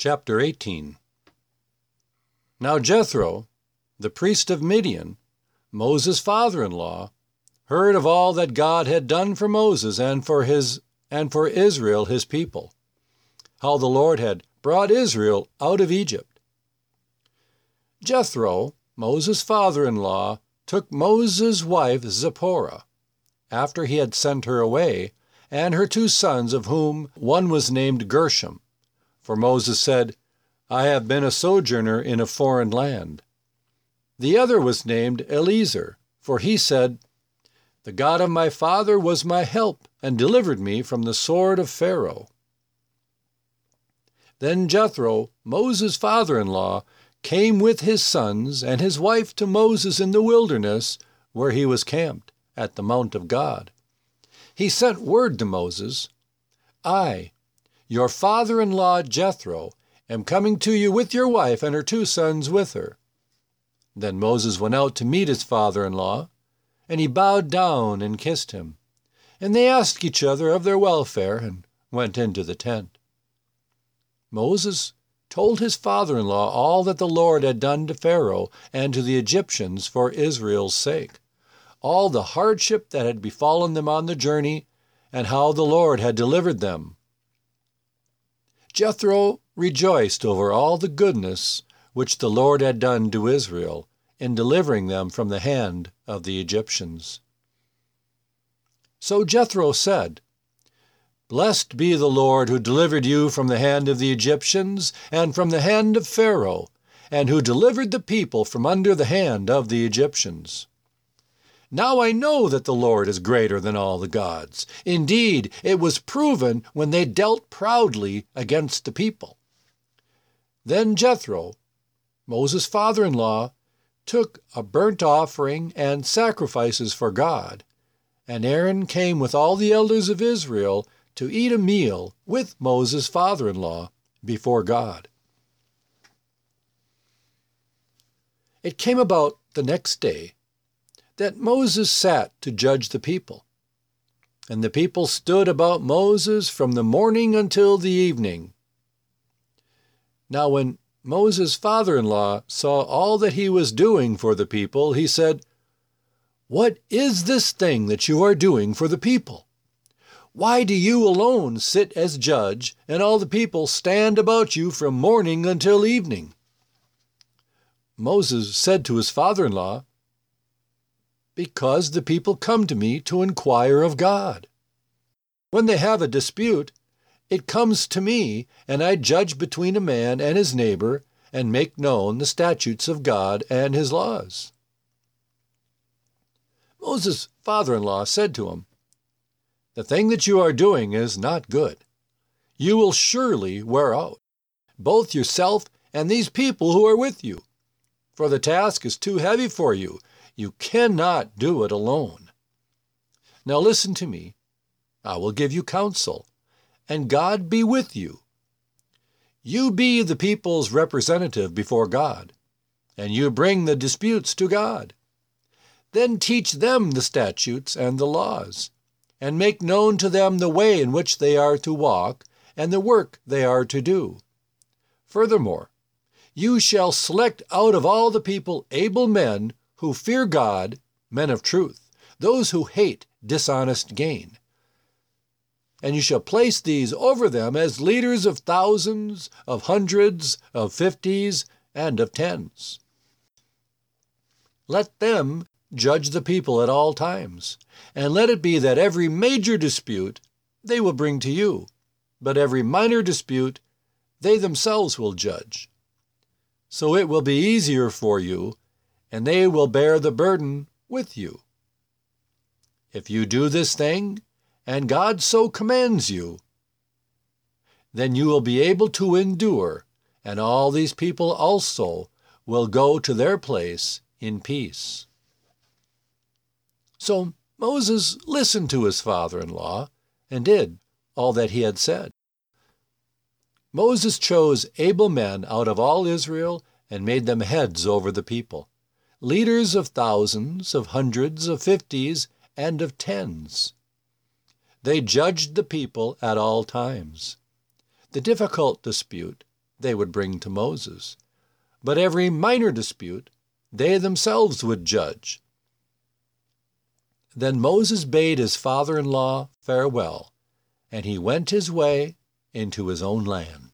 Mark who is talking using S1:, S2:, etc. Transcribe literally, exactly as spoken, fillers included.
S1: Chapter eighteen. Now Jethro, the priest of Midian, Moses' father-in-law, heard of all that God had done for Moses and for his and for Israel his people, how the Lord had brought Israel out of Egypt. Jethro, Moses' father-in-law, took Moses' wife Zipporah, after he had sent her away, and her two sons, of whom one was named Gershom. For Moses said, I have been a sojourner in a foreign land. The other was named Eliezer, for he said, The God of my father was my help, and delivered me from the sword of Pharaoh. Then Jethro, Moses' father-in-law, came with his sons and his wife to Moses in the wilderness, where he was camped, at the mount of God. He sent word to Moses, I, your father-in-law Jethro, am coming to you with your wife and her two sons with her. Then Moses went out to meet his father-in-law, and he bowed down and kissed him. And they asked each other of their welfare and went into the tent. Moses told his father-in-law all that the Lord had done to Pharaoh and to the Egyptians for Israel's sake, all the hardship that had befallen them on the journey, and how the Lord had delivered them. Jethro rejoiced over all the goodness which the Lord had done to Israel in delivering them from the hand of the Egyptians. So Jethro said, Blessed be the Lord who delivered you from the hand of the Egyptians and from the hand of Pharaoh, and who delivered the people from under the hand of the Egyptians. Now I know that the Lord is greater than all the gods. Indeed, it was proven when they dealt proudly against the people. Then Jethro, Moses' father-in-law, took a burnt offering and sacrifices for God, and Aaron came with all the elders of Israel to eat a meal with Moses' father-in-law before God. It came about the next day that Moses sat to judge the people. And the people stood about Moses from the morning until the evening. Now when Moses' father-in-law saw all that he was doing for the people, he said, What is this thing that you are doing for the people? Why do you alone sit as judge, and all the people stand about you from morning until evening? Moses said to his father-in-law, Because the people come to me to inquire of God. When they have a dispute, it comes to me, and I judge between a man and his neighbor, and make known the statutes of God and his laws. Moses' father-in-law said to him, The thing that you are doing is not good. You will surely wear out, both yourself and these people who are with you, for the task is too heavy for you. You cannot do it alone. Now listen to me. I will give you counsel, and God be with you. You be the people's representative before God, and you bring the disputes to God. Then teach them the statutes and the laws, and make known to them the way in which they are to walk and the work they are to do. Furthermore, you shall select out of all the people able men who fear God, men of truth, those who hate dishonest gain. And you shall place these over them as leaders of thousands, of hundreds, of fifties, and of tens. Let them judge the people at all times, and let it be that every major dispute they will bring to you, but every minor dispute they themselves will judge. So it will be easier for you, and they will bear the burden with you. If you do this thing, and God so commands you, then you will be able to endure, and all these people also will go to their place in peace. So Moses listened to his father-in-law and did all that he had said. Moses chose able men out of all Israel and made them heads over the people, leaders of thousands, of hundreds, of fifties, and of tens. They judged the people at all times. The difficult dispute they would bring to Moses, but every minor dispute they themselves would judge. Then Moses bade his father-in-law farewell, and he went his way into his own land.